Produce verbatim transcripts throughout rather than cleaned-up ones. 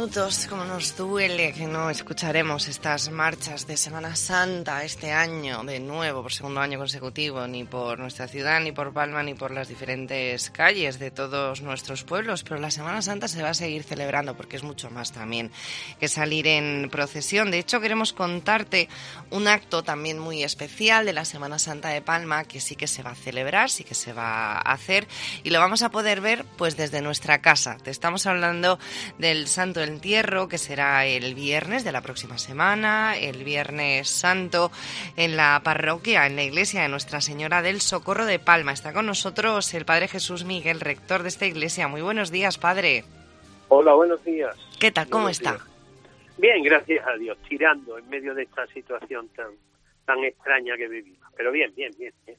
minutos, como nos duele que no escucharemos estas marchas de Semana Santa este año, de nuevo, por segundo año consecutivo, ni por nuestra ciudad, ni por Palma, ni por las diferentes calles de todos nuestros pueblos, pero la Semana Santa se va a seguir celebrando porque es mucho más también que salir en procesión. De hecho, queremos contarte un acto también muy especial de la Semana Santa de Palma, que sí que se va a celebrar, sí que se va a hacer, y lo vamos a poder ver pues desde nuestra casa. Te estamos hablando del Santo Entierro, que será el viernes de la próxima semana, el Viernes Santo, en la parroquia, en la iglesia de Nuestra Señora del Socorro de Palma. Está con nosotros el Padre Jesús Miguel, rector de esta iglesia. Muy buenos días, Padre. Hola, buenos días. ¿Qué tal? ¿Cómo buenos está? Días. Bien, gracias a Dios, tirando en medio de esta situación tan, tan extraña que vivimos. Pero bien, bien, bien, bien.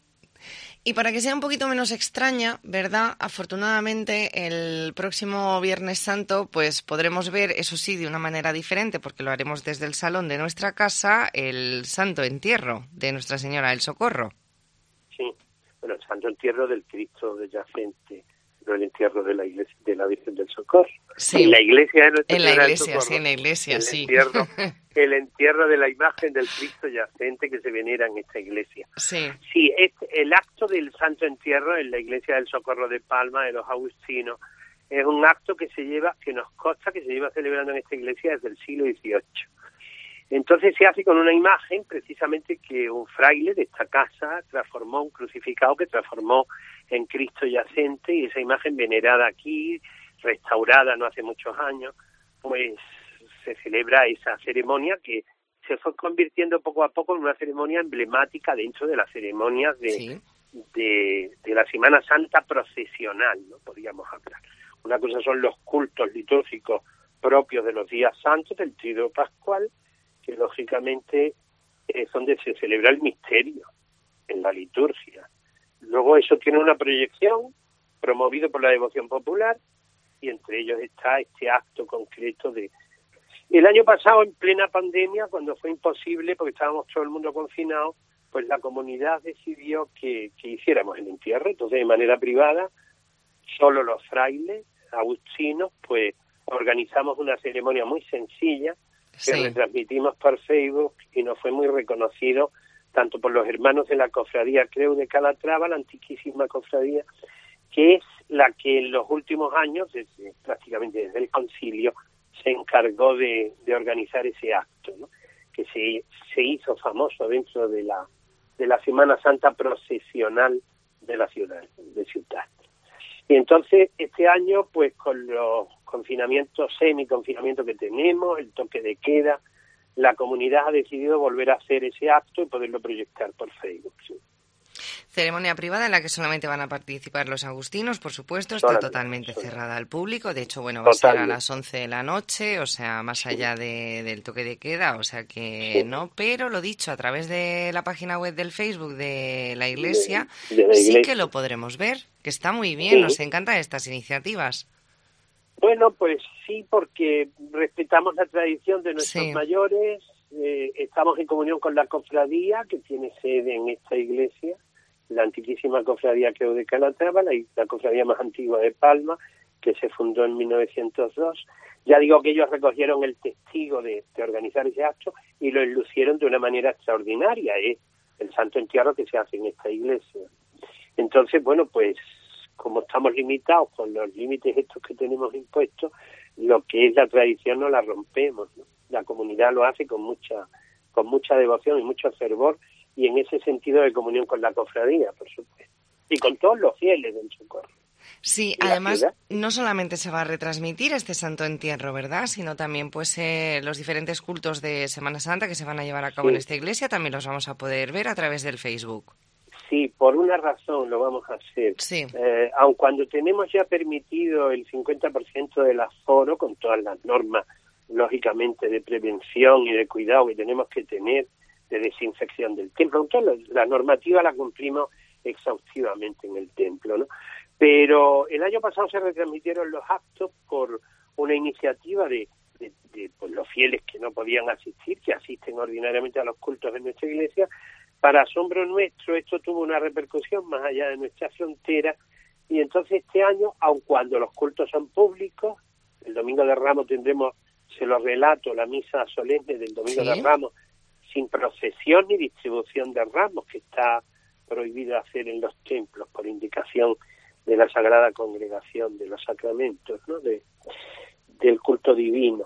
Y para que sea un poquito menos extraña, ¿verdad? Afortunadamente, el próximo Viernes Santo, pues podremos ver, eso sí, de una manera diferente, porque lo haremos desde el salón de nuestra casa, el Santo Entierro de Nuestra Señora del Socorro. Sí, bueno, el Santo Entierro del Cristo de Yacente, no el entierro de la iglesia de la Virgen del Socorro. Sí. En la iglesia de Nuestra En la Señora iglesia, del Socorro, sí, en la iglesia, el sí. Entierro, el entierro de la imagen del Cristo Yacente que se venera en esta iglesia. Sí. Sí, es el acto del Santo Entierro en la iglesia del Socorro de Palma, de los agustinos, es un acto que se lleva, que nos consta que se lleva celebrando en esta iglesia desde el siglo dieciocho. Entonces se hace con una imagen precisamente que un fraile de esta casa transformó, un crucificado que transformó en Cristo Yacente, y esa imagen venerada aquí, restaurada no hace muchos años, pues se celebra esa ceremonia que se fue convirtiendo poco a poco en una ceremonia emblemática dentro de las ceremonias de, sí. de, de la Semana Santa procesional, ¿no? Podríamos hablar. Una cosa son los cultos litúrgicos propios de los días santos, del Triduo Pascual, que lógicamente es donde se celebra el misterio en la liturgia. Luego eso tiene una proyección promovido por la devoción popular, y entre ellos está este acto concreto de... El año pasado, en plena pandemia, cuando fue imposible, porque estábamos todo el mundo confinado, pues la comunidad decidió que, que hiciéramos el entierro. Entonces, de manera privada, solo los frailes agustinos, pues organizamos una ceremonia muy sencilla, que sí. retransmitimos por Facebook, y nos fue muy reconocido tanto por los hermanos de la cofradía Creu de Calatrava, la antiquísima cofradía, que es la que en los últimos años, desde, prácticamente desde el concilio, se encargó de, de organizar ese acto, ¿no? Que se, se hizo famoso dentro de la de la Semana Santa procesional de la ciudad, de Ciutat. Y entonces este año, pues con los confinamientos, semi-confinamientos que tenemos, el toque de queda, la comunidad ha decidido volver a hacer ese acto y poderlo proyectar por Facebook. ¿Sí? Ceremonia privada en la que solamente van a participar los agustinos, por supuesto, está solamente, totalmente solamente. cerrada al público. De hecho, bueno, va Totalmente. a ser a las once de la noche, o sea, más sí. allá de, del toque de queda, o sea que sí. no, pero lo dicho, a través de la página web del Facebook de la iglesia, de, de la iglesia. sí que lo podremos ver, que está muy bien, sí. nos encantan estas iniciativas. Bueno, pues sí, porque respetamos la tradición de nuestros sí. mayores, eh, estamos en comunión con la cofradía que tiene sede en esta iglesia, la antiquísima cofradía Creu de Calatrava, la, la cofradía más antigua de Palma, que se fundó en mil novecientos dos. Ya digo que ellos recogieron el testigo de, de organizar ese acto y lo enlucieron de una manera extraordinaria, es el Santo Entierro que se hace en esta iglesia. Entonces, bueno, pues como estamos limitados con los límites estos que tenemos impuestos, lo que es la tradición no la rompemos, ¿no? La comunidad lo hace con mucha con mucha devoción y mucho fervor, y en ese sentido de comunión con la cofradía, por supuesto, y con todos los fieles del Socorro. Sí, además no solamente se va a retransmitir este Santo Entierro, ¿verdad?, sino también pues eh, los diferentes cultos de Semana Santa que se van a llevar a cabo sí. en esta iglesia, también los vamos a poder ver a través del Facebook. Sí, por una razón lo vamos a hacer. Sí. Eh, aun cuando tenemos ya permitido el cincuenta por ciento del aforo, con todas las normas, lógicamente, de prevención y de cuidado que tenemos que tener, de desinfección del templo, entonces la normativa la cumplimos exhaustivamente en el templo, ¿no? Pero el año pasado se retransmitieron los actos por una iniciativa de, de, de pues, los fieles que no podían asistir, que asisten ordinariamente a los cultos de nuestra iglesia. Para asombro nuestro, esto tuvo una repercusión más allá de nuestra frontera, y entonces este año, aun cuando los cultos son públicos, el Domingo de Ramos tendremos se lo relato, la misa solemne del Domingo ¿Sí? de Ramos, sin procesión ni distribución de ramos, que está prohibido hacer en los templos por indicación de la Sagrada Congregación de los Sacramentos, ¿no? de, del culto divino,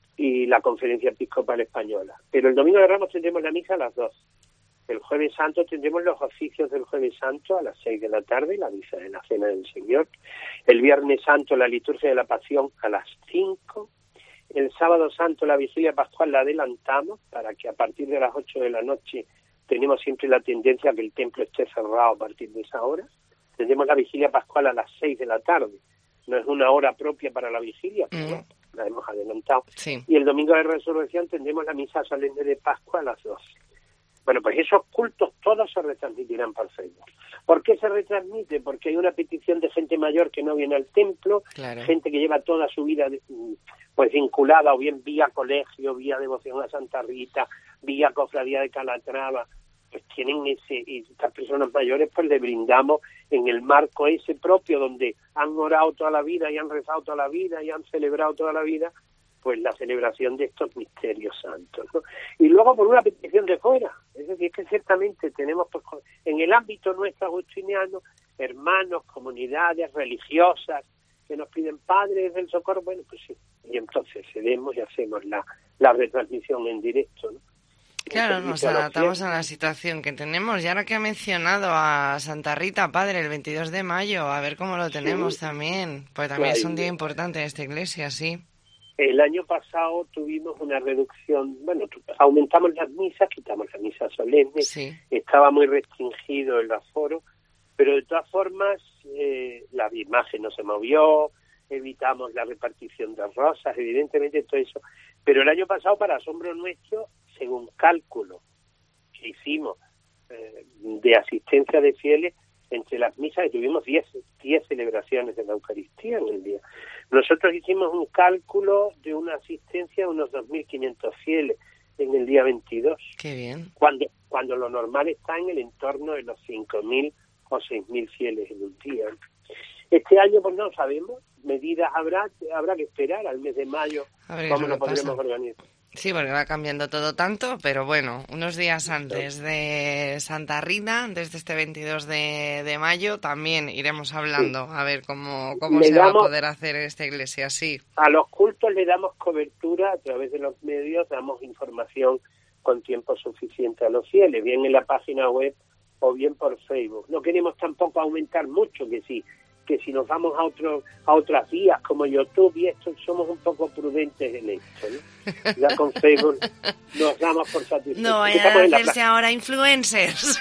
y la Conferencia Episcopal Española. Pero el Domingo de Ramos tendremos la misa a las dos. El Jueves Santo tendremos los oficios del Jueves Santo a las seis de la tarde, la misa de la Cena del Señor. El Viernes Santo la liturgia de la Pasión a las cinco. El Sábado Santo la Vigilia Pascual la adelantamos para que a partir de las ocho de la noche tenemos siempre la tendencia a que el templo esté cerrado a partir de esa hora. Tendremos la Vigilia Pascual a las seis de la tarde. No es una hora propia para la vigilia, pero mm. la hemos adelantado. Sí. Y el Domingo de Resurrección tendremos la misa solemne de Pascua a las doce. Bueno, pues esos cultos todos se retransmitirán por Facebook. ¿Por qué se retransmite? Porque hay una petición de gente mayor que no viene al templo, claro. gente que lleva toda su vida pues vinculada o bien vía colegio, vía devoción a Santa Rita, vía cofradía de Calatrava, pues tienen ese, y estas personas mayores pues le brindamos en el marco ese propio donde han orado toda la vida y han rezado toda la vida y han celebrado toda la vida, pues la celebración de estos misterios santos, ¿no? Y luego por una petición de fuera, es decir, que ciertamente tenemos pues, en el ámbito nuestro agustiniano hermanos, comunidades religiosas que nos piden padres del socorro, bueno, pues sí, y entonces cedemos y hacemos la, la retransmisión en directo, ¿no? Claro, nos adaptamos a la situación que tenemos. Y ahora que ha mencionado a Santa Rita, padre, el veintidós de mayo, a ver cómo lo tenemos sí. también, pues también claro. es un día importante en esta iglesia, sí. El año pasado tuvimos una reducción, bueno, aumentamos las misas, quitamos la misa solemne, sí. estaba muy restringido el aforo, pero de todas formas eh, la imagen no se movió, evitamos la repartición de rosas, evidentemente todo eso, pero el año pasado, para asombro nuestro, según cálculo que hicimos eh, de asistencia de fieles, entre las misas tuvimos diez celebraciones de la Eucaristía en el día. Nosotros hicimos un cálculo de una asistencia de unos dos mil quinientos fieles en el día veintidós. Qué bien. Cuando, cuando lo normal está en el entorno de los cinco mil o seis mil fieles en un día. Este año pues no sabemos, medidas habrá, habrá que esperar al mes de mayo cómo lo podremos organizar. Sí, porque va cambiando todo tanto, pero bueno, unos días antes de Santa Rita, desde este veintidós de, de mayo, también iremos hablando, sí. a ver cómo, cómo se damos, va a poder hacer esta iglesia, sí. A los cultos le damos cobertura a través de los medios, damos información con tiempo suficiente a los fieles, bien en la página web o bien por Facebook. No queremos tampoco aumentar mucho, que sí. que si nos vamos a otro, a otras vías como YouTube y esto, somos un poco prudentes en esto, ¿no? Ya con Facebook nos damos por satisfechos. No vayan a hacerse ahora influencers.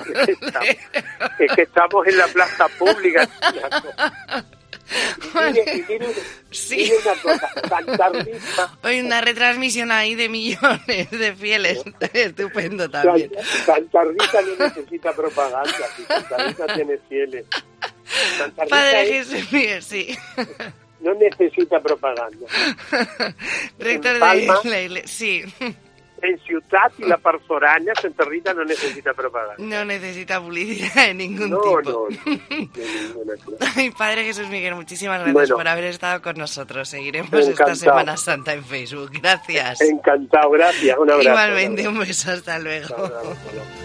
Es que estamos en la plaza pública. Vale. Mire, mire, sí. mire una cosa, Santa Rita. Hoy una retransmisión ahí de millones de fieles. Estupendo también. Santa Rita no necesita propaganda, si Santa Rita tiene fieles. Santa Rita Padre es, Jesús mío, sí. No necesita propaganda. Rector Palma, de la iglesia, sí. En Ciutat y la Parforana, Santa Rita no necesita propaganda. No necesita publicidad de ningún no, tipo. No, no, de ninguna clase. Ay, Padre Jesús Miguel, muchísimas gracias bueno, por haber estado con nosotros. Seguiremos encantado. esta Semana Santa en Facebook. Gracias. Encantado, gracias. Un abrazo. Igualmente, un, abrazo. un beso. Hasta luego. Hasta luego.